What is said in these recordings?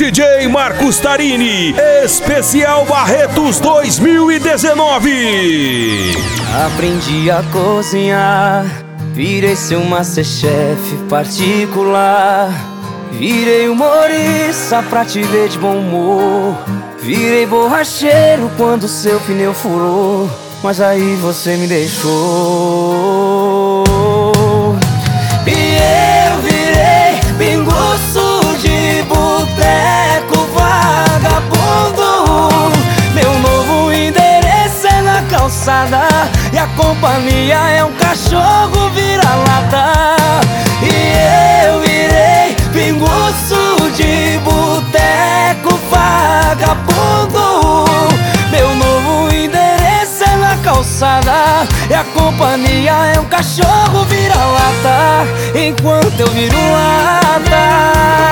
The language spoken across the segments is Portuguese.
DJ Marcos Tarini, especial Barretos 2019. Aprendi a cozinhar, virei seu masterchef particular. Virei humorista pra te ver de bom humor. Virei borracheiro quando seu pneu furou, mas aí você me deixou. E eu virei pinguço de boteco vagabundo. Meu novo endereço é na calçada e a companhia é um cachorro vira-lata. E eu virei pinguço de boteco vagabundo. Meu novo endereço é na calçada e a companhia é um cachorro vira-lata, enquanto eu viro lata.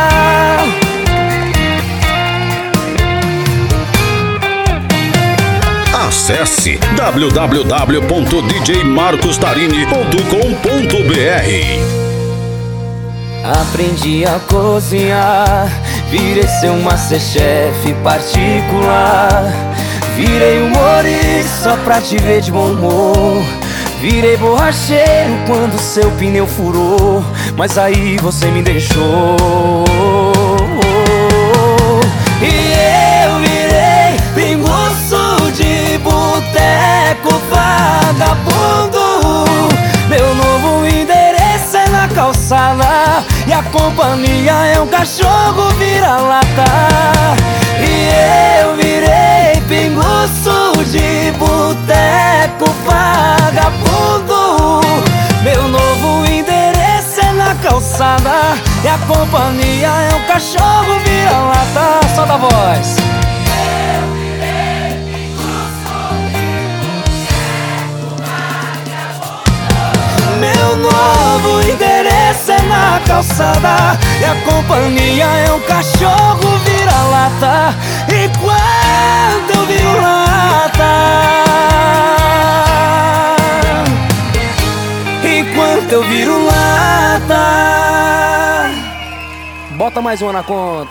Acesse www.djmarcostarini.com.br. Aprendi a cozinhar, virei seu masterchef particular. Virei humorista pra te ver de bom humor. Virei borracheiro quando seu pneu furou, mas aí você me deixou. E eu virei pinguço de boteco vagabundo. Meu novo endereço é na calçada e a companhia é um cachorro vira-lata. E eu virei pinguço de boteco vagabundo. Meu novo endereço é na calçada e a companhia é um cachorro vira-lata. Solta a voz. Meu novo endereço é na calçada e a companhia é um cachorro vira-lata, enquanto eu viro lata. Enquanto eu viro lata. Bota mais uma na conta.